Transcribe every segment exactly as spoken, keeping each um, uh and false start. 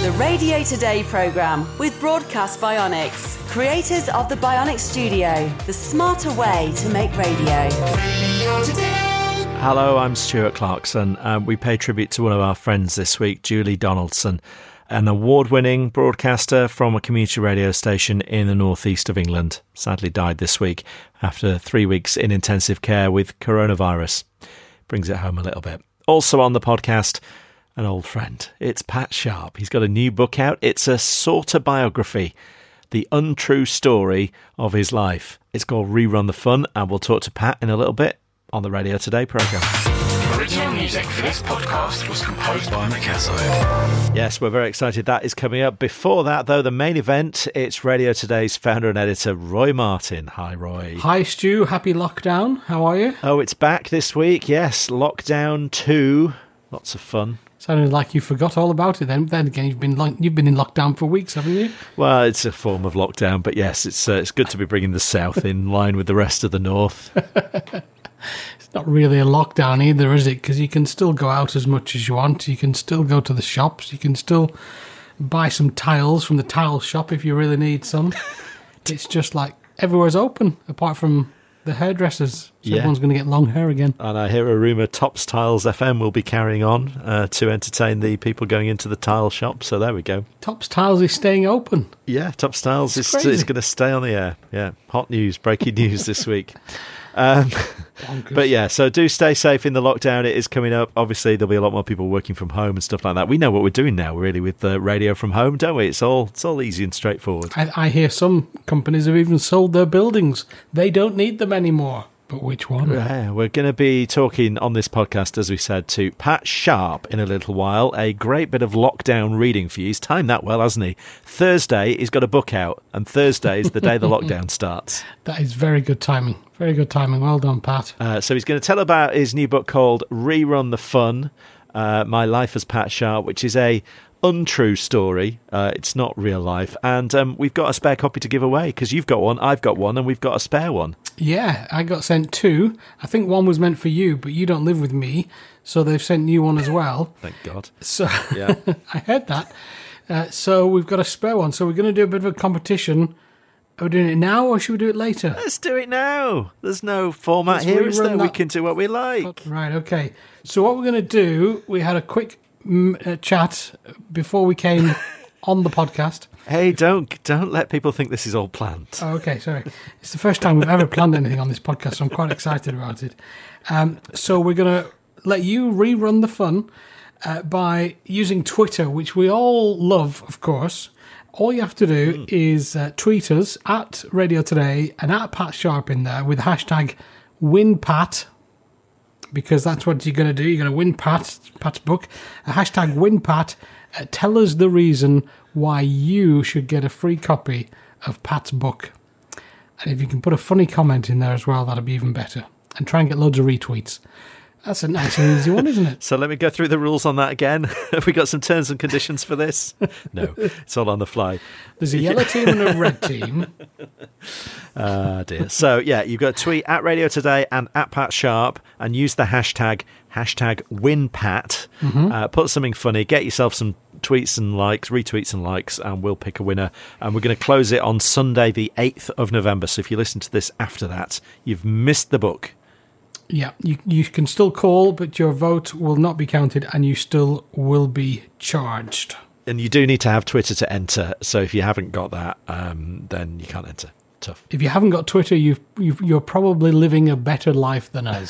The Radio Today programme with Broadcast Bionics, creators of the Bionics Studio, the smarter way to make radio. Radio Today. Hello, I'm Stuart Clarkson. Um, we pay tribute to one of our friends this week, Julie Donaldson, an award-winning broadcaster from a community radio station in the northeast of England. Sadly died this week after three weeks in intensive care with coronavirus. Brings it home a little bit. Also on the podcast, an old friend. It's Pat Sharp. He's got a new book out. It's a sort of biography, the untrue story of his life. It's called Rerun the Fun, and we'll talk to Pat in a little bit on the Radio Today programme. Original music for this podcast was composed by Micasso. Yes, we're very excited. That is coming up. Before that, though, the main event, it's Radio Today's founder and editor, Roy Martin. Hi, Roy. Hi, Stu. Happy lockdown. How are you? Oh, it's back this week. Yes, Lockdown two. Lots of fun. Sounded like you forgot all about it then. Then again, you've been lo- you've been in lockdown for weeks, haven't you? Well, it's a form of lockdown, but yes, it's uh, it's good to be bringing the South in line with the rest of the North. It's not really a lockdown either, is it? Because you can still go out as much as you want. You can still go to the shops. You can still buy some tiles from the tile shop if you really need some. It's just like everywhere's open, apart from the hairdressers. So yeah. Everyone's going to get long hair again. And I hear a rumour Tops Tiles F M will be carrying on uh, to entertain the people going into the tile shop. So there we go. Tops Tiles is staying open. Yeah, Tops Tiles is, crazy. is going to stay on the air. Yeah, hot news, breaking news this week. Um, but yeah, so do stay safe in the lockdown. It is coming up. Obviously, there'll be a lot more people working from home and stuff like that. We know what we're doing now, really, with the radio from home, don't we? It's all it's all easy and straightforward. I, I hear some companies have even sold their buildings. They don't need them anymore. But which one? Yeah, we're going to be talking on this podcast, as we said, to Pat Sharp in a little while. A great bit of lockdown reading for you. He's timed that well, hasn't he? Thursday, he's got a book out, and Thursday is the day the lockdown starts. That is very good timing. Very good timing. Well done, Pat. Uh, so he's going to tell about his new book called Rerun the Fun, uh, My Life as Pat Sharp, which is a untrue story. Uh, it's not real life. And um, we've got a spare copy to give away, because you've got one, I've got one, and we've got a spare one. Yeah, I got sent two. I think one was meant for you, but you don't live with me, so they've sent you one as well. Thank God. So yeah. I heard that. Uh, so we've got a spare one. So we're going to do a bit of a competition. Are we doing it now, or should we do it later? Let's do it now. There's no format Let's here, is there? rerun We that- can do what we like. Right, okay. So what we're going to do, we had a quick mm, uh, chat before we came on the podcast. Hey, don't don't let people think this is all planned. Oh, okay, sorry. It's the first time we've ever planned anything on this podcast, so I'm quite excited about it. Um, so we're going to let you rerun the fun uh, by using Twitter, which we all love, of course. All you have to do mm. is uh, tweet us at Radio Today and at Pat Sharp in there with hashtag WinPat, because that's what you're going to do. You're going to win Pat, Pat's book. A hashtag WinPat. Uh, tell us the reason why you should get a free copy of Pat's book. And if you can put a funny comment in there as well, that'd be even better. And try and get loads of retweets. That's a nice and easy one, isn't it? So let me go through the rules on that again. Have we got some terms and conditions for this? No, it's all on the fly. There's a yellow team and a red team. Ah, uh, dear. So, yeah, you've got to tweet at Radio Today and at Pat Sharp and use the hashtag, hashtag WinPat. Mm-hmm. Uh, put something funny, get yourself some tweets and likes, retweets and likes, and we'll pick a winner. And we're going to close it on Sunday, the eighth of November. So if you listen to this after that, you've missed the book. Yeah, you you can still call, but your vote will not be counted and you still will be charged. And you do need to have Twitter to enter. So if you haven't got that, um, then you can't enter. Tough. If you haven't got Twitter, you've, you've, you're probably living a better life than us.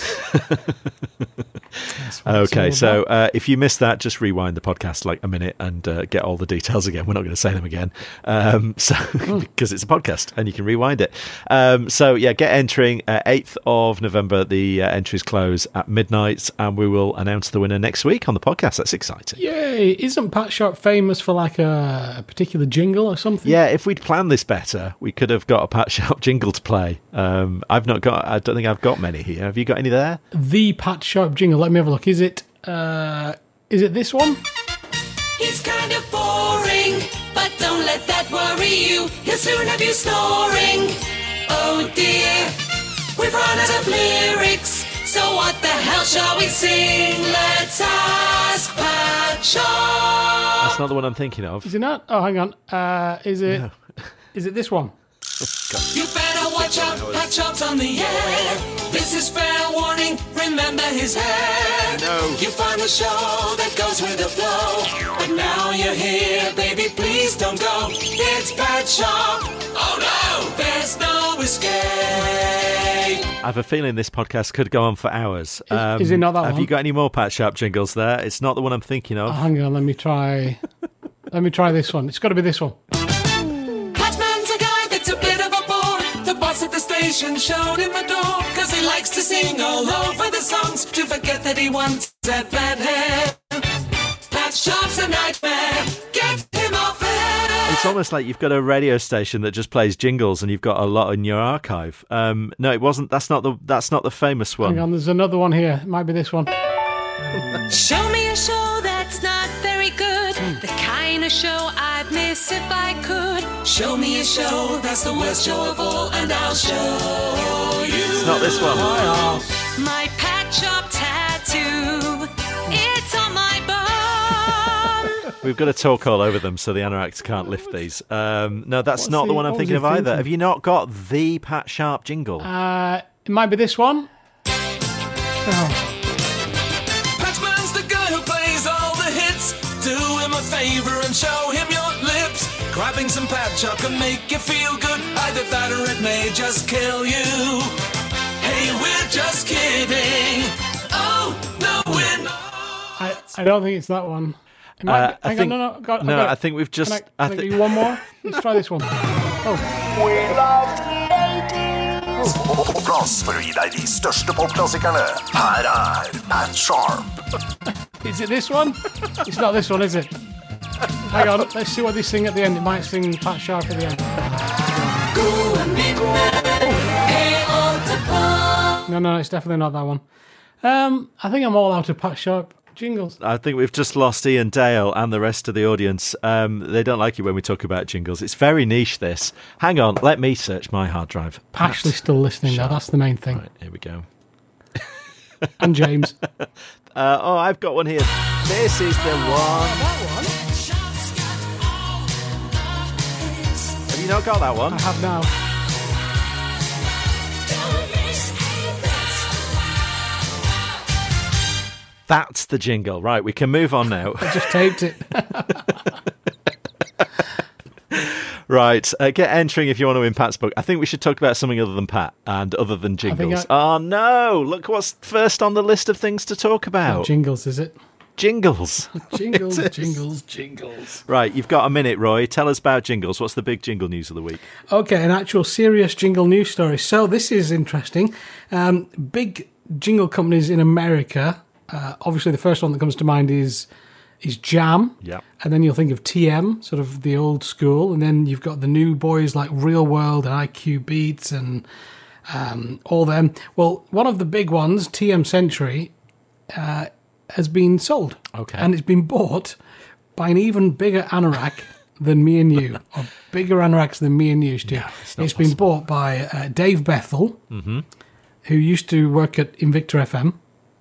Okay, so uh, if you missed that, just rewind the podcast like a minute and uh, get all the details again. We're not going to say them again, um, so because it's a podcast and you can rewind it. Um, so yeah, get entering. Uh, eighth of November, the uh, entries close at midnight, and we will announce the winner next week on the podcast. That's exciting. Yay! Isn't Pat Sharp famous for like a, a particular jingle or something? Yeah, if we'd planned this better, we could have got a Pat Sharp jingle to play. Um, I've not got. I don't think I've got many here. Have you got any there? The Pat Sharp jingle. Let me have a look. Is it? Uh, is it this one? He's kind of boring, but don't let that worry you. He'll soon have you snoring. Oh dear, we've run out of lyrics, so what the hell shall we sing? Let's ask Pat Sharp. That's not the one I'm thinking of. Is it not? Oh, hang on. Uh, is it? No. Is it this one? You better watch out, Pat Sharp's on the air. This is fair warning, remember his hair. No. You find a show that goes with the flow. But now you're here, baby, please don't go. It's Pat Sharp. Oh no, there's no escape. I have a feeling this podcast could go on for hours. Is, um, is it not that have one? You got any more Pat Sharp jingles there? It's not the one I'm thinking of. Oh, hang on, let me try. Let me try this one. It's got to be this one. Patman's a guy that's a bit of a bore. The boss at the station showed him a door. Cause he likes to sing all over the songs to forget that he once had bad hair. Pat Sharp's a nightmare. Get him off air. It's almost like you've got a radio station that just plays jingles, and you've got a lot in your archive. Um, no, it wasn't. That's not the. That's not the famous one. Hang on, there's another one here. It might be this one. Show me a show that's not very good. The kind of show I'd miss if I could. Show me a show that's the worst show of all, and I'll show you. It's not this one. My Pat Sharp tattoo. It's on my bum. We've got to talk all over them so the anoraks can't lift these. Um, no, that's What's not he- the one I'm what was thinking he of either. thinking? Have you not got the Pat Sharp jingle? Uh, it might be this one. Oh, Patman's the guy who plays all the hits. Do him a favor and show him your lips. Grabbing some Pat Sharp can make you feel good. Either that or it may just kill you. Hey, we're just kidding. Oh, no, we're not. I, I don't think it's that one. It might Uh, be, I hang think- on, no, no, got, no, got it. I think we've just- Can I, I can I thi- do one more? Let's try this one. Oh, På plass for å gi deg de største popklassikerne. Her er Pat Sharp. is it this one? It's not this one, is it? Hang on, let's see what they sing at the end. It might sing Pat Sharp at the end. No, no, it's definitely not that one. Um, I think I'm all out of Pat Sharp jingles. I think we've just lost Ian Dale and the rest of the audience. Um, they don't like it when we talk about jingles. It's very niche, this. Hang on, let me search my hard drive. Pat Ashley's still listening, though. Sharp. That's the main thing. Right, here we go. And James. Uh, oh, I've got one here. This is the one. Have you not got that one? I have now. That's the jingle. Right, we can move on now. I just taped it. Right, uh, get entering if you want to win Pat's book. I think we should talk about something other than Pat and other than jingles. I- Oh, no. Look what's first on the list of things to talk about. Jingles, is it? Jingles. Jingles, It is. jingles, jingles. Right, you've got a minute, Roy. Tell us about jingles. What's the big jingle news of the week? Okay, an actual serious jingle news story. So this is interesting. Um, big jingle companies in America. Uh, obviously, the first one that comes to mind is is Jam. Yeah. And then you'll think of T M, sort of the old school. And then you've got the new boys like Real World and I Q Beats and um, all them. Well, one of the big ones, T M Century, uh, has been sold. Okay. And it's been bought by an even bigger anorak than me and you, or bigger anoraks than me and you, Stu. No, it's not It's been bought by uh, Dave Bethel, who used to work at Invicta F M,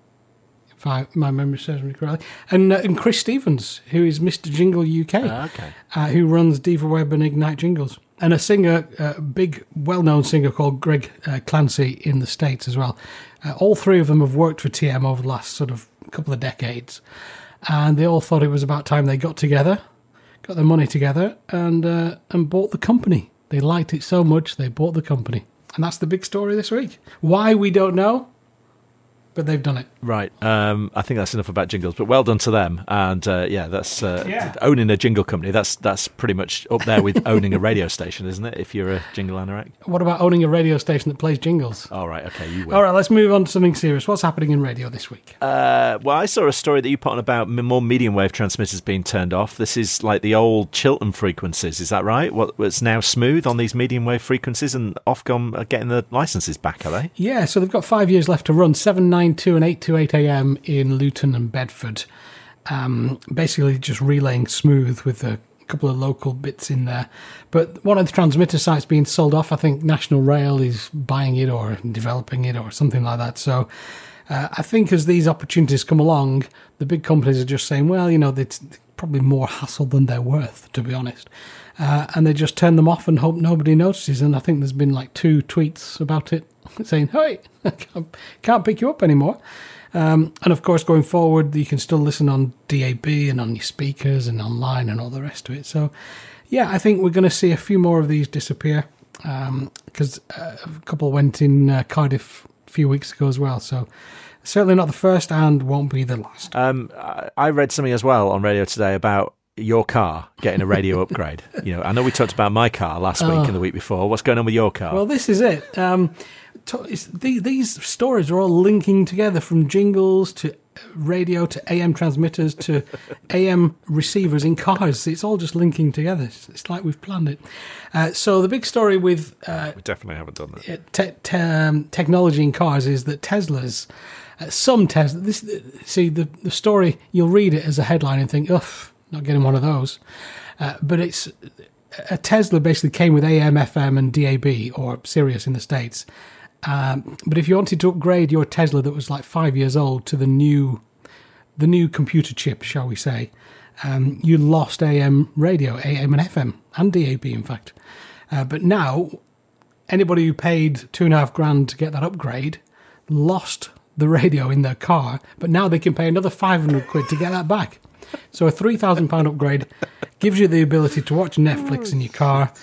if I, my memory serves me correctly, and, uh, and Chris Stevens, who is Mister Jingle U K, Ah, okay. uh, who runs Diva Web and Ignite Jingles. And a singer, a uh, big, well-known singer called Greg uh, Clancy in the States as well. Uh, all three of them have worked for T M over the last sort of couple of decades. And they all thought it was about time they got together, got their money together, and uh, and bought the company. They liked it so much, they bought the company. And that's the big story this week. Why, we don't know, but they've done it. Right. Um, I think that's enough about jingles, but well done to them. And uh, yeah, that's uh, Yeah. owning a jingle company. That's that's pretty much up there with owning a radio station, isn't it? If you're a jingle anorak. What about owning a radio station that plays jingles? All right. Okay. You win. All right, let's move on to something serious. What's happening in radio this week? Uh, well, I saw a story that you put on about m- more medium wave transmitters being turned off. This is like the old Chiltern frequencies. Is that right? What it's now smooth on these medium wave frequencies, and Ofcom are getting the licenses back, are they? Yeah, so they've got five years left to run, seven ninety-two and eight twenty-eight a m in Luton and Bedford. Um, basically just relaying smooth with a couple of local bits in there. But one of the transmitter sites being sold off, I think National Rail is buying it or developing it or something like that. So uh, I think as these opportunities come along, the big companies are just saying, well, you know, they probably more hassle than they're worth, to be honest. Uh, and they just turn them off and hope nobody notices. And I think there's been like two tweets about it saying, hey, I can't, can't pick you up anymore. Um, and of course, going forward, you can still listen on D A B and on your speakers and online and all the rest of it. So, yeah, I think we're going to see a few more of these disappear because um, uh, a couple went in uh, Cardiff a few weeks ago as well. So certainly not the first and won't be the last. Um, I read something as well on Radio Today about your car getting a radio upgrade. You know, I know we talked about my car last week oh. and the week before. What's going on with your car? Well, this is it. Um, to, it's, the, these stories are all linking together, from jingles to radio to A M transmitters to A M receivers in cars. It's all just linking together. It's, it's like we've planned it. Uh, so the big story with uh, we definitely haven't done that. Te- te- um, technology in cars is that Tesla's uh, some Tesla. This see the the story. You'll read it as a headline and think, ugh, not getting one of those. Uh, but it's a Tesla basically came with A M, F M, and D A B, or Sirius in the States. Um, but if you wanted to upgrade your Tesla that was like five years old to the new, the new computer chip, shall we say, um, you lost A M radio, A M and F M, and D A B, in fact. Uh, but now, anybody who paid two and a half grand to get that upgrade lost the radio in their car, but now they can pay another five hundred quid to get that back. So a three thousand pounds upgrade gives you the ability to watch Netflix in your car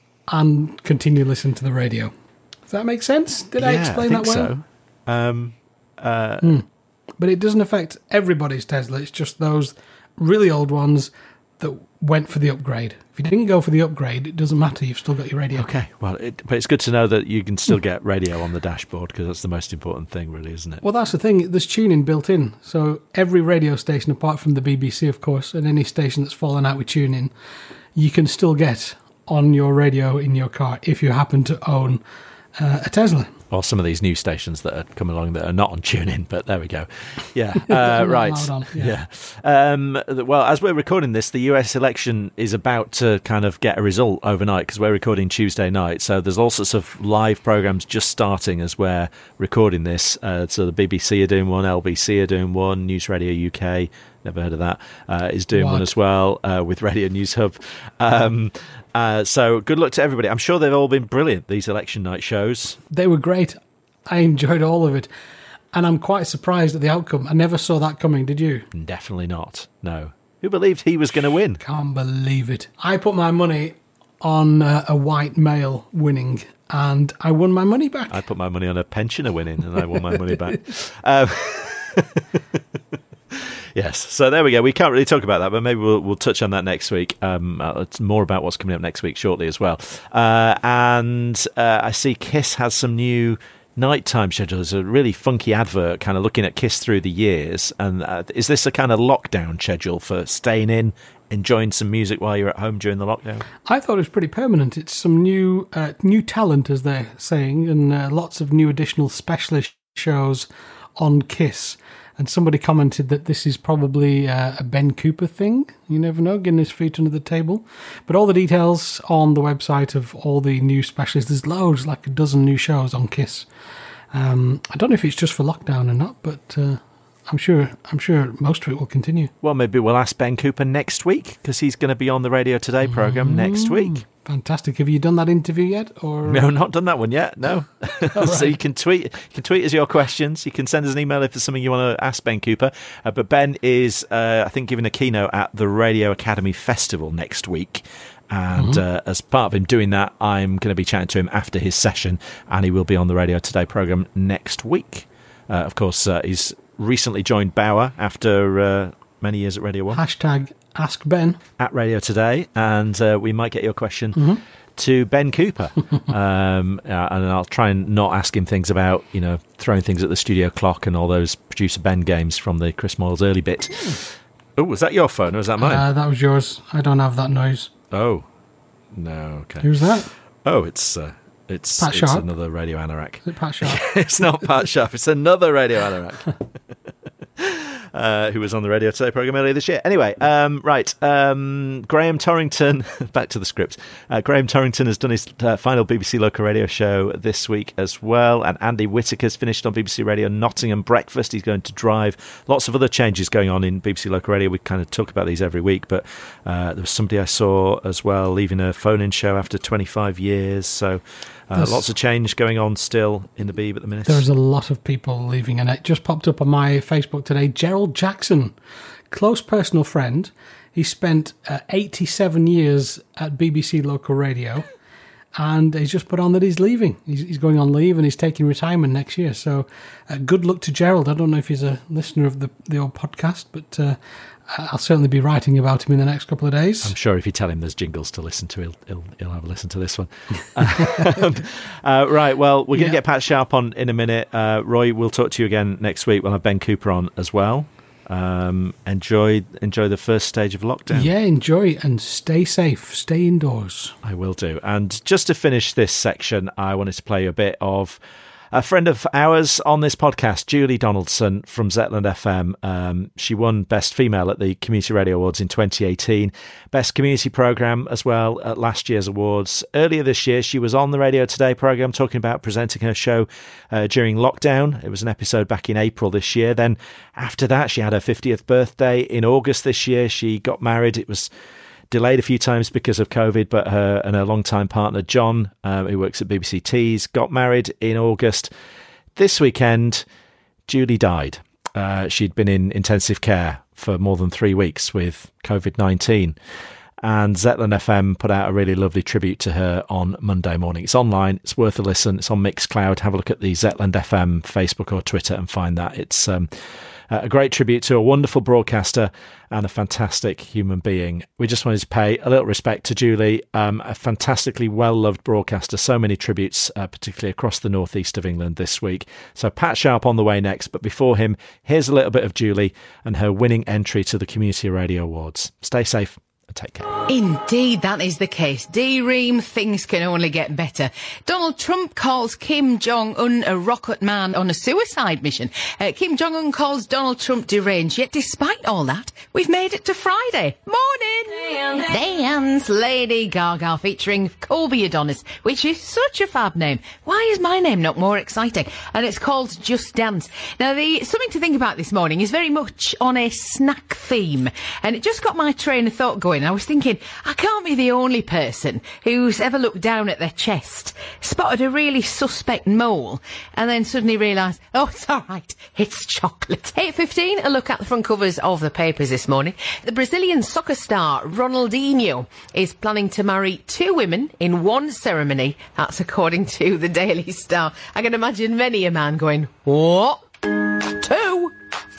and continue listening to the radio. Does that make sense? Did yeah, I explain I think that well? So. Um, uh, mm. But it doesn't affect everybody's Tesla. It's just those really old ones that went for the upgrade. If you didn't go for the upgrade, it doesn't matter. You've still got your radio. Okay, well, it, but it's good to know that you can still get radio on the dashboard, because that's the most important thing, really, isn't it? Well, that's the thing. There's tuning built in. So every radio station, apart from the B B C, of course, and any station that's fallen out with tuning, you can still get on your radio in your car if you happen to own Uh, a Tesla. Or some of these new stations that are coming along that are not on TuneIn, but there we go. Yeah, uh, right. On, yeah. yeah. Um, well, as we're recording this, the U S election is about to kind of get a result overnight, because we're recording Tuesday night. So there's all sorts of live programmes just starting as we're recording this. Uh, so the B B C are doing one, L B C are doing one, News Radio U K, never heard of that, uh, is doing what? one as well, uh, with Radio News Hub. Um, uh, so good luck to everybody. I'm sure they've all been brilliant, these election night shows. They were great. I enjoyed all of it. And I'm quite surprised at the outcome. I never saw that coming, did you? Definitely not, no. Who believed he was going to win? Can't believe it. I put my money on uh, a white male winning, and I won my money back. I put my money on a pensioner winning, and I won my money back. Um, yes, so there we go. We can't really talk about that, but maybe we'll, we'll touch on that next week. Um, uh, it's more about what's coming up next week shortly as well. Uh, and uh, I see Kiss has some new nighttime schedules. A really funky advert, kind of looking at Kiss through the years. And uh, is this a kind of lockdown schedule for staying in, enjoying some music while you're at home during the lockdown? I thought it was pretty permanent. It's some new uh, new talent, as they're saying, and uh, lots of new additional specialist shows on Kiss. And somebody commented that this is probably uh, a Ben Cooper thing. You never know, getting his feet under the table. But all the details on the website of all the new specialists. There's loads, like a dozen new shows on Kiss. Um, I don't know if it's just for lockdown or not, but uh, I'm sure I'm sure most of it will continue. Well, maybe we'll ask Ben Cooper next week, because he's going to be on the Radio Today programme mm, next week. Fantastic. Have you done that interview yet? Or no, not done that one yet. No. Right. So you can tweet. You can tweet us your questions. You can send us an email if there's something you want to ask Ben Cooper. Uh, but Ben is, uh, I think, giving a keynote at the Radio Academy Festival next week. And mm-hmm. uh, as part of him doing that, I'm going to be chatting to him after his session, and he will be on the Radio Today programme next week. Uh, of course, uh, he's recently joined Bauer after uh, many years at Radio One. Hashtag Ask Ben at Radio Today, and uh, we might get your question mm-hmm. to Ben Cooper. um, uh, and I'll try and not ask him things about, you know, throwing things at the studio clock and all those Producer Ben games from the Chris Moyles early bit. Oh, was that your phone or was that mine? Uh, that was yours. I don't have that noise. Oh, no, okay. Who's that? Oh, it's uh, it's, Pat it's Sharp? another Radio Anorak. Is it Pat Sharp? It's not Pat Sharp, it's another Radio Anorak. uh, who was on the Radio Today programme earlier this year. Anyway, um, right, um, Graham Torrington, back to the script. Uh, Graham Torrington has done his uh, final B B C local radio show this week as well, and Andy Whittaker's finished on B B C Radio Nottingham Breakfast. He's going to drive. Lots of other changes going on in B B C local radio. We kind of talk about these every week, but uh, there was somebody I saw as well leaving a phone-in show after twenty-five years, so uh, lots of change going on still in the Beeb at the minute. There's a lot of people leaving, and it just popped up on my Facebook today. Gerald Jackson, close personal friend. He spent uh, eighty-seven years at B B C local radio, and he's just put on that he's leaving. He's, he's going on leave and he's taking retirement next year. So uh, good luck to Gerald. I don't know if he's a listener of the, the old podcast, but uh, I'll certainly be writing about him in the next couple of days. I'm sure if you tell him there's jingles to listen to, he'll he'll, he'll have a listen to this one. um, uh, right, well, we're going to yeah. get Pat Sharp on in a minute. Uh, Roy, we'll talk to you again next week. We'll have Ben Cooper on as well. Um, enjoy enjoy the first stage of lockdown. Yeah, enjoy and stay safe. Stay indoors. I will do. And just to finish this section, I wanted to play you a bit of a friend of ours on this podcast, Julie Donaldson from Zetland F M. Um, she won Best Female at the Community Radio Awards in twenty eighteen. Best Community Programme as well at last year's awards. Earlier this year, she was on the Radio Today programme talking about presenting her show uh, during lockdown. It was an episode back in April this year. Then after that, she had her fiftieth birthday in August this year. She got married. It was delayed a few times because of COVID, but her and her longtime partner, John, um, who works at B B C Tees, got married in August. This weekend, Julie died. Uh, she'd been in intensive care for more than three weeks with COVID nineteen. And Zetland F M put out a really lovely tribute to her on Monday morning. It's online. It's worth a listen. It's on Mixcloud. Have a look at the Zetland F M Facebook or Twitter and find that. It's um, a great tribute to a wonderful broadcaster and a fantastic human being. We just wanted to pay a little respect to Julie, um, a fantastically well-loved broadcaster. So many tributes, uh, particularly across the northeast of England this week. So Pat Sharp on the way next, but before him, here's a little bit of Julie and her winning entry to the Community Radio Awards. Stay safe. Take care. Indeed, that is the case. D-Ream, things can only get better. Donald Trump calls Kim Jong-un a rocket man on a suicide mission. Uh, Kim Jong-un calls Donald Trump deranged, yet despite all that, we've made it to Friday. Morning! Dance, Lady Gaga featuring Colby Adonis, which is such a fab name. Why is my name not more exciting? And it's called Just Dance. Now, the something to think about this morning is very much on a snack theme, and it just got my train of thought going. I was thinking, I can't be the only person who's ever looked down at their chest, spotted a really suspect mole, and then suddenly realised, oh, it's all right, it's chocolate. eight fifteen, a look at the front covers of the papers this morning. The Brazilian soccer star Ronaldinho is planning to marry two women in one ceremony. That's according to the Daily Star. I can imagine many a man going, what? Two?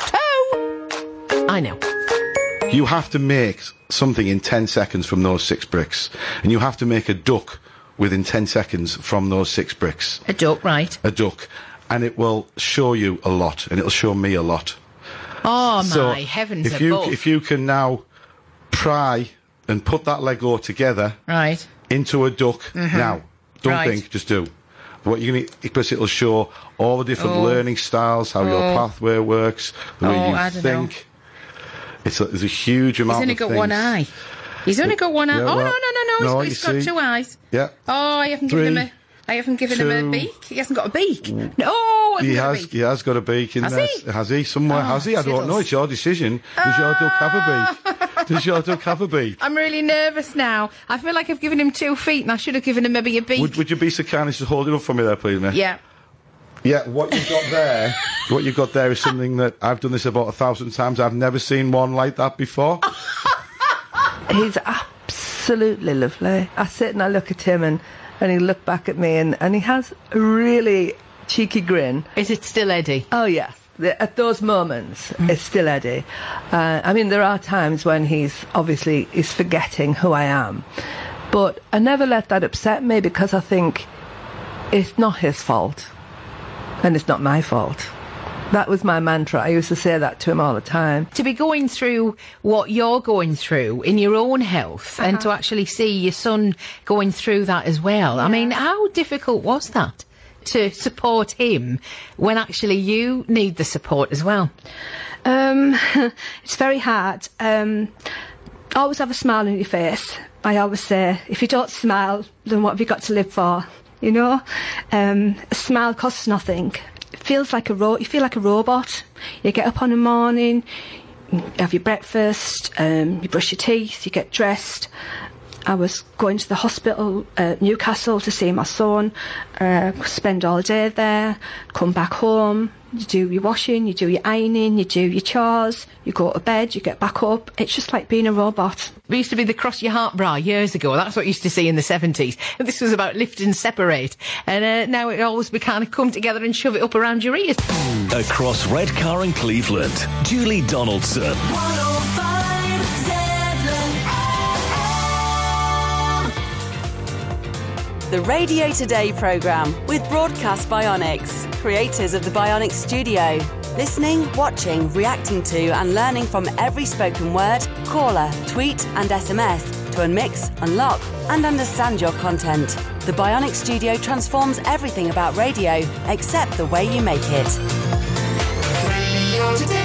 Two? I know. You have to make something in ten seconds from those six bricks. And you have to make a duck within ten seconds from those six bricks. A duck, right. A duck. And it will show you a lot. And it'll show me a lot. Oh, so my heavens if you, above. if you can now pry and put that Lego together right. into a duck. Mm-hmm. Now, don't right. think, just do. What you're gonna, because it'll show all the different oh. learning styles, how oh. your pathway works, the oh, way you I don't think. Know. It's a, there's a huge amount of He's only got things. one eye. He's only got one eye. Yeah, oh, well, no, no, no, no. no He's, he's got see, two eyes. Yeah. Oh, I haven't Three, given him a... I haven't given two, him a beak. He hasn't got a beak. No, he got has. A beak. He has got a beak in has there. He? Has he? Somewhere? Oh, has he? I don't know. It's your decision. Does your duck have a beak? Does your duck have a beak? I'm really nervous now. I feel like I've given him two feet, and I should have given him maybe a beak. Would, would you be so kind as to hold it up for me there, please, mate? Yeah. Yeah, what you've got there, what you've got there is something that I've done this about a thousand times. I've never seen one like that before. He's absolutely lovely. I sit and I look at him and, and he looked back at me and, and he has a really cheeky grin. Is it still Eddie? Oh, yes. The, at those moments, mm. it's still Eddie. Uh, I mean, there are times when he's obviously he's forgetting who I am. But I never let that upset me because I think it's not his fault and it's not my fault. That was my mantra. I used to say that to him all the time. To be going through what you're going through in your own health uh-huh. and to actually see your son going through that as well. Yeah. I mean, how difficult was that to support him when actually you need the support as well? Um, it's very hard. Um, always have a smile on your face. I always say, if you don't smile, then what have you got to live for? You know, um, a smile costs nothing. It feels like a ro- you feel like a robot. You get up on the morning, you have your breakfast, um, you brush your teeth, you get dressed. I was going to the hospital at Newcastle to see my son, uh, spend all day there, come back home, you do your washing, you do your ironing, you do your chores, you go to bed, you get back up. It's just like being a robot. It used to be the cross your heart bra years ago. That's what you used to see in the seventies. And this was about lift and separate. And uh, now it always be kind of come together and shove it up around your ears. Across Redcar and Cleveland, Julie Donaldson. The Radio Today programme with Broadcast Bionics, creators of the Bionics Studio. Listening, watching, reacting to and learning from every spoken word, caller, tweet and S M S to unmix, unlock and understand your content. The Bionics Studio transforms everything about radio except the way you make it. Radio Today.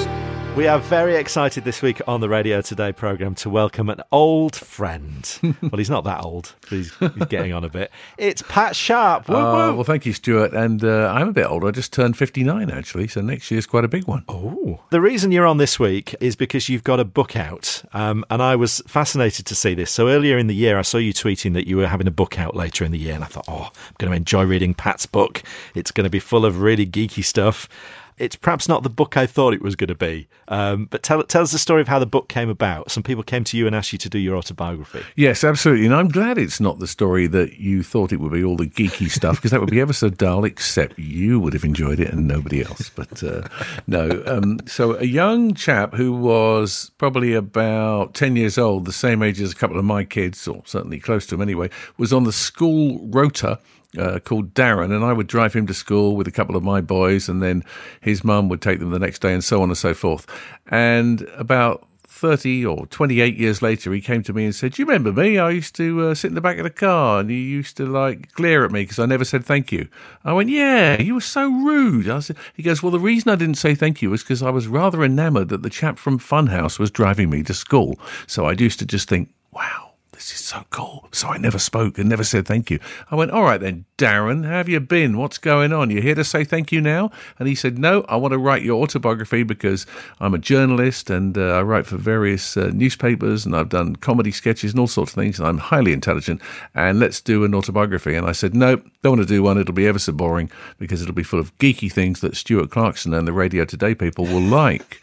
We are very excited this week on the Radio Today programme to welcome an old friend. Well, he's not that old. He's, he's getting on a bit. It's Pat Sharp. Woo, uh, woo. Well, thank you, Stuart. And uh, I'm a bit older. I just turned fifty-nine, actually, so next year's quite a big one. Oh. The reason you're on this week is because you've got a book out, um, and I was fascinated to see this. So earlier in the year, I saw you tweeting that you were having a book out later in the year, and I thought, oh, I'm going to enjoy reading Pat's book. It's going to be full of really geeky stuff. It's perhaps not the book I thought it was going to be, um, but tell, tell us the story of how the book came about. Some people came to you and asked you to do your autobiography. Yes, absolutely. And I'm glad it's not the story that you thought it would be, all the geeky stuff, because that would be ever so dull, except you would have enjoyed it and nobody else. But uh, no. Um, so a young chap who was probably about ten years old, the same age as a couple of my kids, or certainly close to them anyway, was on the school rota. Uh, called Darren, and I would drive him to school with a couple of my boys, and then his mum would take them the next day, and so on and so forth. And about thirty or twenty-eight years later, he came to me and said, "Do you remember me? I used to uh, sit in the back of the car, and you used to like glare at me because I never said thank you." I went, "Yeah, you were so rude." I said, he goes, "Well, the reason I didn't say thank you was because I was rather enamoured that the chap from Funhouse was driving me to school. So I used to just think, wow, this is so cool." So I never spoke and never said thank you. I went, "All right then, Darren, how have you been? What's going on? You here to say thank you now?" And he said, "No, I want to write your autobiography because I'm a journalist and uh, I write for various uh, newspapers and I've done comedy sketches and all sorts of things and I'm highly intelligent and let's do an autobiography." And I said, "No, don't want to do one. It'll be ever so boring because it'll be full of geeky things that Stuart Clarkson and the Radio Today people will like."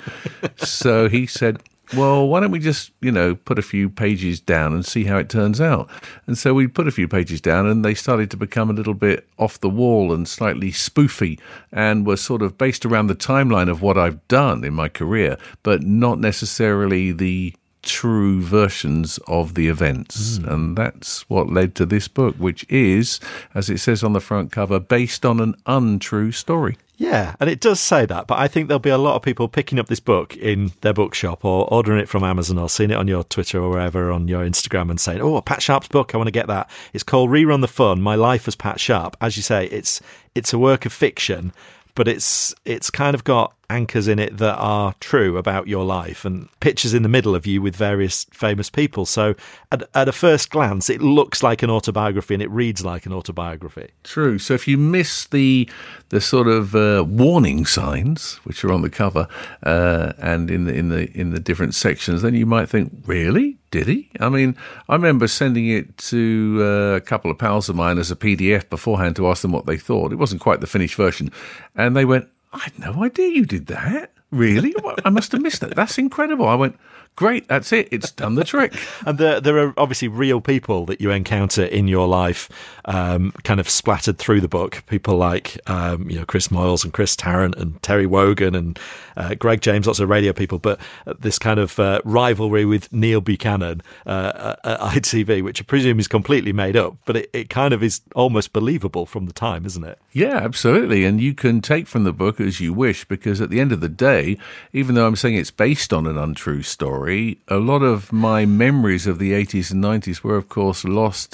So he said, "Well, why don't we just, you know, put a few pages down and see how it turns out?" And so we put a few pages down and they started to become a little bit off the wall and slightly spoofy and were sort of based around the timeline of what I've done in my career, but not necessarily the true versions of the events. Mm. And that's what led to this book, which is, as it says on the front cover, based on an untrue story. Yeah, and it does say that, but I think there'll be a lot of people picking up this book in their bookshop or ordering it from Amazon or seeing it on your Twitter or wherever on your Instagram and saying, "Oh, Pat Sharp's book, I want to get that." It's called Rerun the Fun, My Life as Pat Sharp. As you say, it's it's a work of fiction, but it's it's kind of got anchors in it that are true about your life and pictures in the middle of you with various famous people. So at, at a first glance, it looks like an autobiography and it reads like an autobiography. True. So if you miss the the sort of uh, warning signs, which are on the cover uh, and in the in the in the different sections, then you might think, really? Did he? I mean, I remember sending it to uh, a couple of pals of mine as a P D F beforehand to ask them what they thought. It wasn't quite the finished version. And they went, "I had no idea you did that. Really? I must have missed that. That's incredible." I went, "Great, that's it. It's done the trick." And there, there are obviously real people that you encounter in your life, um, kind of splattered through the book. People like, um, you know, Chris Moyles and Chris Tarrant and Terry Wogan and uh, Greg James, lots of radio people. But this kind of uh, rivalry with Neil Buchanan uh, at I T V, which I presume is completely made up, but it, it kind of is almost believable from the time, isn't it? Yeah, absolutely. And you can take from the book as you wish, because at the end of the day, even though I'm saying it's based on an untrue story, a lot of my memories of the eighties and nineties were, of course, lost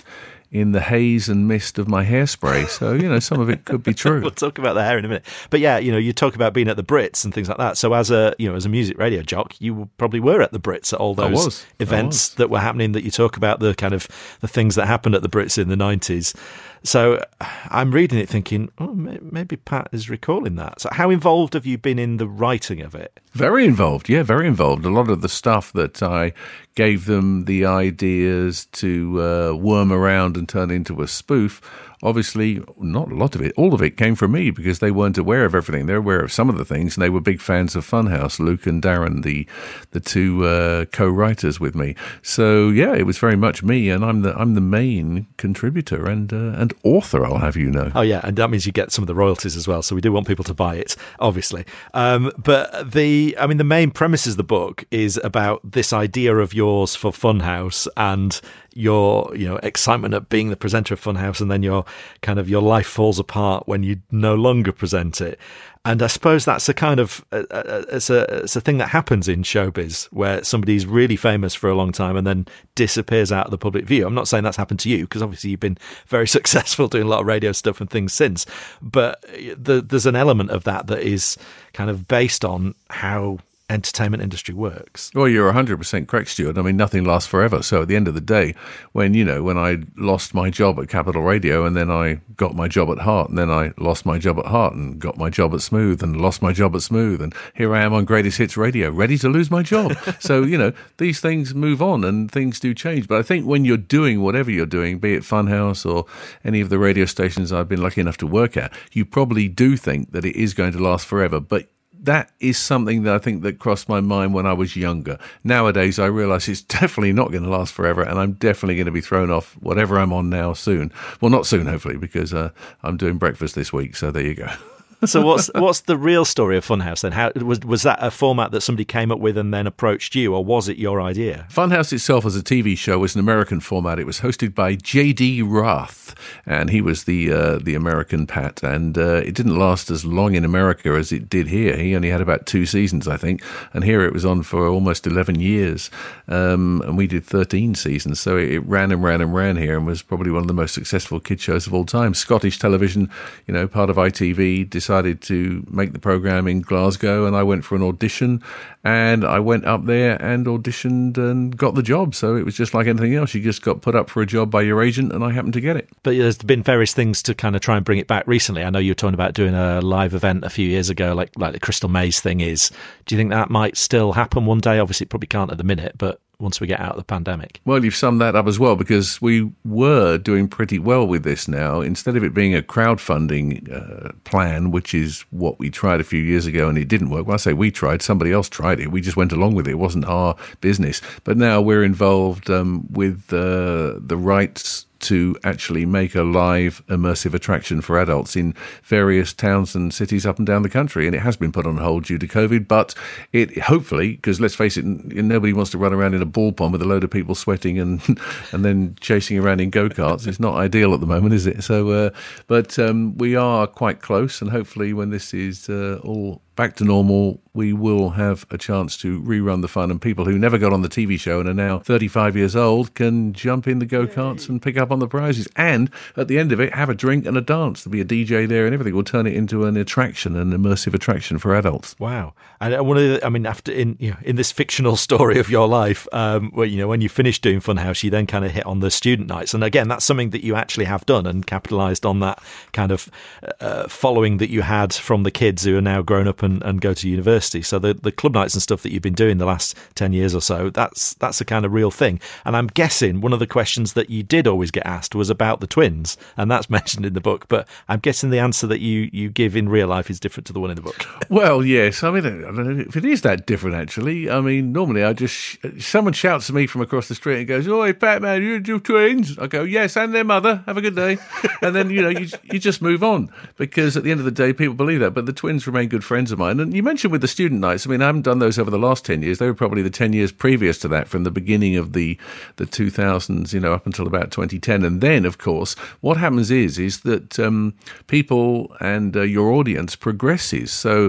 in the haze and mist of my hairspray. So, you know, some of it could be true. We'll talk about the hair in a minute. But yeah, you know, you talk about being at the Brits and things like that. So as a, you know, as a music radio jock, you probably were at the Brits at all those I was. events that were happening, that you talk about, the kind of the things that happened at the Brits in the nineties. So I'm reading it thinking, oh, maybe Pat is recalling that. So how involved have you been in the writing of it? Very involved, yeah, very involved. A lot of the stuff that I gave them the ideas to uh, worm around and turn into a spoof, obviously, not a lot of it, all of it came from me, because they weren't aware of everything. They're aware of some of the things, and they were big fans of Funhouse, Luke and Darren, the the two uh, co-writers with me. So yeah, it was very much me, and I'm the I'm the main contributor and uh, and author, I'll have you know. Oh yeah, and that means you get some of the royalties as well. So we do want people to buy it, obviously. Um, but the I mean, the main premise of the book is about this idea of yours for Funhouse and your, you know, excitement at being the presenter of Funhouse, and then your kind of your life falls apart when you no longer present it. And I suppose that's a kind of uh, uh, it's a it's a thing that happens in showbiz, where somebody's really famous for a long time and then disappears out of the public view. I'm not saying that's happened to you, because obviously you've been very successful doing a lot of radio stuff and things since. But the, there's an element of that that is kind of based on how entertainment industry works. Well, you're one hundred percent correct, Stuart. I mean, nothing lasts forever. So at the end of the day, when, you know, when I lost my job at Capital Radio, and then I got my job at Heart, and then I lost my job at Heart and got my job at Smooth and lost my job at Smooth, and here I am on Greatest Hits Radio, ready to lose my job. So, you know, these things move on and things do change. But I think when you're doing whatever you're doing, be it Funhouse or any of the radio stations I've been lucky enough to work at, you probably do think that it is going to last forever. But that is something that I think that crossed my mind when I was younger. Nowadays, I realise it's definitely not going to last forever, and I'm definitely going to be thrown off whatever I'm on now soon. Well, not soon, hopefully, because uh, I'm doing breakfast this week, so there you go. So what's what's the real story of Funhouse then? How was was that a format that somebody came up with and then approached you, or was it your idea? Funhouse itself as a T V show was an American format. It was hosted by J D Rath, and he was the uh, the American Pat. And uh, it didn't last as long in America as it did here. He only had about two seasons, I think, and here it was on for almost eleven years. Um, and we did thirteen seasons, so it, it ran and ran and ran here, and was probably one of the most successful kid shows of all time. Scottish television, you know, part of I T V, decided decided to make the programme in Glasgow, and I went for an audition, and I went up there and auditioned and got the job. So it was just like anything else. You just got put up for a job by your agent, and I happened to get it. But there's been various things to kind of try and bring it back recently. I know you were talking about doing a live event a few years ago, like like the Crystal Maze thing is. Do you think that might still happen one day? Obviously, it probably can't at the minute, but once we get out of the pandemic. Well, you've summed that up as well, because we were doing pretty well with this now. Instead of it being a crowdfunding uh, plan, which is what we tried a few years ago and it didn't work. Well, I say we tried, somebody else tried it. We just went along with it. It wasn't our business. But now we're involved um, with uh, the rights to actually make a live immersive attraction for adults in various towns and cities up and down the country. And it has been put on hold due to COVID, but it hopefully, because let's face it, nobody wants to run around in a ball pond with a load of people sweating and and then chasing around in go-karts. It's not ideal at the moment, is it? So, uh, but um, we are quite close, and hopefully when this is uh, all back to normal, we will have a chance to rerun the fun, and people who never got on the T V show and are now thirty-five years old can jump in the go-karts and pick up on the prizes, and at the end of it have a drink and a dance. There'll be a D J there and everything. We'll turn it into an attraction, an immersive attraction for adults. Wow. And one of the, I mean, after in you know, in this fictional story of your life, um, where you know when you finished doing Funhouse, you then kind of hit on the student nights, and again that's something that you actually have done and capitalised on that kind of uh, following that you had from the kids who are now grown up and, and go to university. So the, the club nights and stuff that you've been doing the last ten years or so, that's that's a kind of real thing. And I'm guessing one of the questions that you did always get asked was about the twins, and that's mentioned in the book, but I'm guessing the answer that you, you give in real life is different to the one in the book. Well, yes. I mean, I don't know if it is that different, actually. I mean, normally I just, someone shouts at me from across the street and goes, "Oi, Batman, you do twins?" I go, "Yes, and their mother. Have a good day." And then, you know, you, you just move on, because at the end of the day, people believe that. But the twins remain good friends of mine. And you mentioned with the student nights, I mean, I haven't done those over the last ten years. They were probably the ten years previous to that, from the beginning of the, the two thousands, you know, up until about twenty ten. And then, of course, what happens is, is that um, people and uh, your audience progresses. So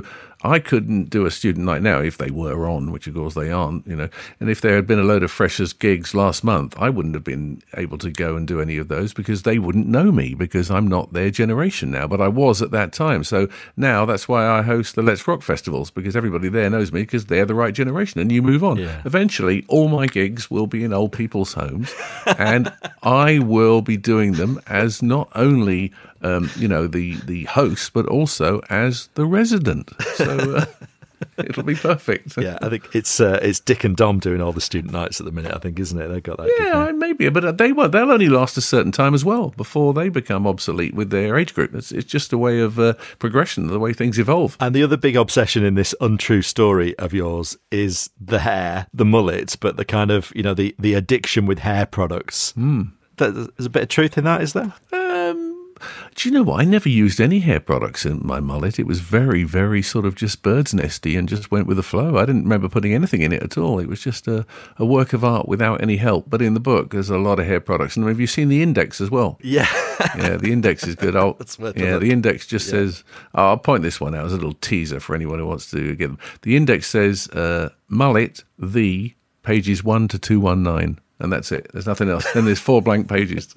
I couldn't do a student night now if they were on, which of course they aren't, you know. And if there had been a load of freshers gigs last month, I wouldn't have been able to go and do any of those because they wouldn't know me because I'm not their generation now, but I was at that time. So now that's why I host the Let's Rock festivals, because everybody there knows me because they're the right generation, and you move on. Yeah. Eventually, all my gigs will be in old people's homes, and I will be doing them as not only Um, you know, the, the host, but also as the resident. So uh, it'll be perfect. Yeah, I think it's uh, it's Dick and Dom doing all the student nights at the minute, I think, isn't it? They've got that. Yeah, maybe, but they won't. They'll only last a certain time as well before they become obsolete with their age group. It's, it's just a way of uh, progression, the way things evolve. And the other big obsession in this untrue story of yours is the hair, the mullet, but the kind of, you know, the, the addiction with hair products. Mm. There's a bit of truth in that, is there? Do you know what? I never used any hair products in my mullet. It was very, very sort of just bird's nesty and just went with the flow. I didn't remember putting anything in it at all. It was just a, a work of art without any help. But in the book, there's a lot of hair products. And have you seen the index as well? Yeah. Yeah, the index is good. I'll, That's worth yeah, the index just yeah. says, oh, I'll point this one out as a little teaser for anyone who wants to get them. The index says uh, mullet, the, pages one to two nineteen. And that's it. There's nothing else. Then there's four blank pages.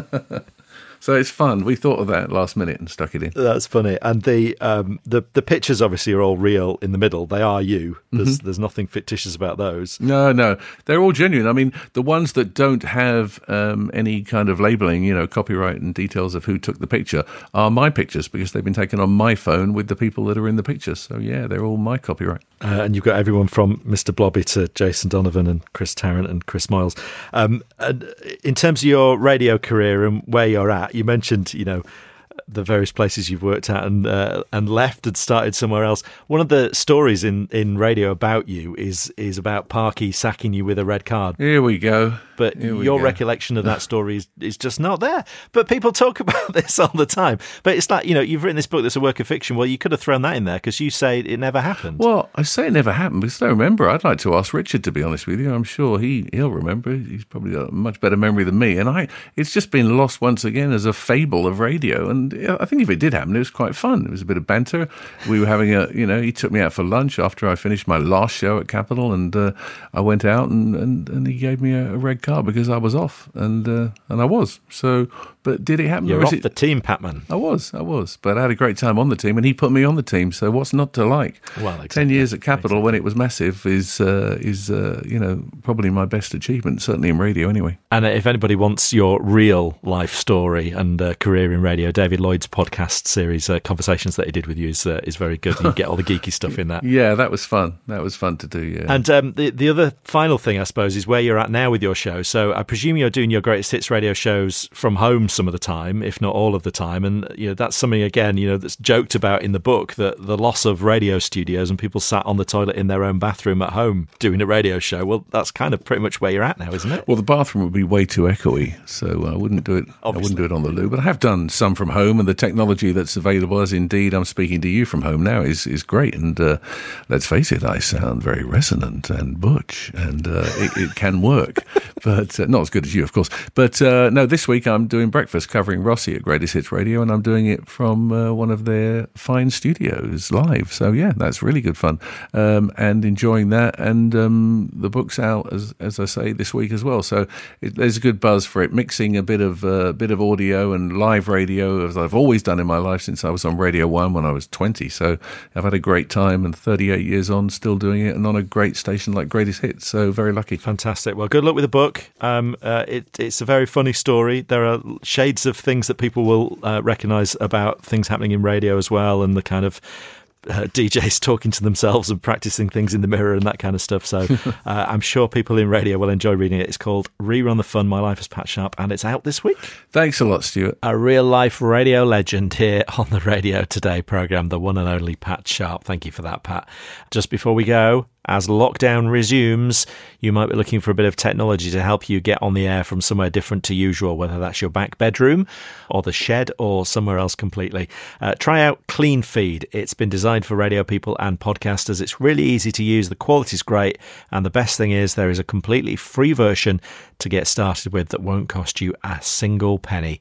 So it's fun. We thought of that last minute and stuck it in. That's funny. And the um, the the pictures obviously are all real in the middle. They are you. There's mm-hmm. there's nothing fictitious about those. No, no, they're all genuine. I mean, the ones that don't have um, any kind of labelling, you know, copyright and details of who took the picture, are my pictures because they've been taken on my phone with the people that are in the pictures. So yeah, they're all my copyright. Uh, and you've got everyone from Mister Blobby to Jason Donovan and Chris Tarrant and Chris Moyles. Um, and in terms of your radio career and where you're at, you mentioned, you know, the various places you've worked at and uh, and left and started somewhere else. One of the stories in, in radio about you is is about Parky sacking you with a red card. Here we go. But your go. recollection of that story is, is just not there. But people talk about this all the time. But it's like, you know, you've written this book that's a work of fiction. Well, you could have thrown that in there because you say it never happened. Well, I say it never happened because I don't remember. I'd like to ask Richard, to be honest with you. I'm sure he, he'll remember. He's probably got a much better memory than me. And I, it's just been lost once again as a fable of radio. And I think if it did happen, it was quite fun. It was a bit of banter. We were having a, you know, he took me out for lunch after I finished my last show at Capital, and uh, I went out and, and, and he gave me a, a red card because I was off, and uh, and I was. So, but did it happen? You're off it... the team, Patman. I was, I was. But I had a great time on the team, and he put me on the team, so what's not to like? Well, exactly. Ten years at Capital exactly. when it was massive is, uh, is uh, you know, probably my best achievement, certainly in radio anyway. And if anybody wants your real life story and uh, career in radio, David Lloyd's podcast series, uh, Conversations that he did with you, is, uh, is very good. You get all the geeky stuff in that. Yeah, that was fun. That was fun to do, yeah. And um, the, the other final thing, I suppose, is where you're at now with your show. So I presume you're doing your greatest hits radio shows from home some of the time, if not all of the time. And you know that's something, again, you know, that's joked about in the book, that the loss of radio studios and people sat on the toilet in their own bathroom at home doing a radio show. Well, that's kind of pretty much where you're at now, isn't it? Well, the bathroom would be way too echoey, so I wouldn't do it. Obviously. I wouldn't do it on the loo, but I have done some from home, and the technology that's available, as indeed I'm speaking to you from home now, is is great. And uh, let's face it, I sound very resonant and butch, and uh, it, it can work, but uh, not as good as you, of course. But uh, no, this week I'm doing breakfast covering Rossi at Greatest Hits Radio, and I'm doing it from uh, one of their fine studios live. So yeah, that's really good fun, um, and enjoying that. And um, the book's out, as as I say, this week as well. So it, there's a good buzz for it, mixing a bit of uh, bit of audio and live radio, as I've always done in my life since I was on Radio One when I was twenty. So I've had a great time, and thirty-eight years on, still doing it, and on a great station like Greatest Hits. So very lucky. Fantastic. Well, good luck with the book. Um, uh, it, it's a very funny story. There are shades of things that people will uh, recognise about things happening in radio as well, and the kind of Uh, D Js talking to themselves and practicing things in the mirror and that kind of stuff. So uh, I'm sure people in radio will enjoy reading it. It's called Rerun the Fun, My Life as Pat Sharp, and it's out this week. Thanks a lot, Stuart. A real-life radio legend here on the Radio Today programme, the one and only Pat Sharp. Thank you for that, Pat. Just before we go, as lockdown resumes, you might be looking for a bit of technology to help you get on the air from somewhere different to usual, whether that's your back bedroom or the shed or somewhere else completely. Uh, try out Clean Feed. It's been designed for radio people and podcasters. It's really easy to use. The quality's great. And the best thing is there is a completely free version to get started with that won't cost you a single penny.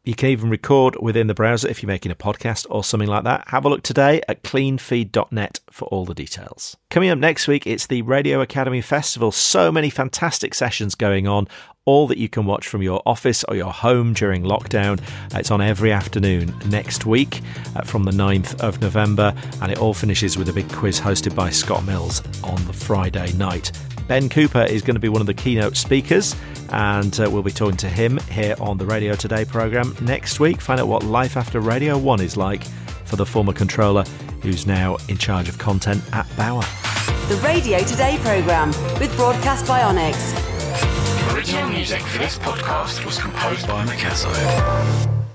You can even record within the browser if you're making a podcast or something like that. Have a look today at clean feed dot net for all the details. Coming up next week, it's the Radio Academy Festival. So many fantastic sessions going on, all that you can watch from your office or your home during lockdown. It's on every afternoon next week uh, from the ninth of November, and it all finishes with a big quiz hosted by Scott Mills on the Friday night. Ben Cooper is going to be one of the keynote speakers, and uh, we'll be talking to him here on the Radio Today programme next week. Find out what life after Radio one is like for the former controller who's now in charge of content at Bauer. The Radio Today programme with Broadcast by Onyx. Original music for this podcast was composed by Mikazo.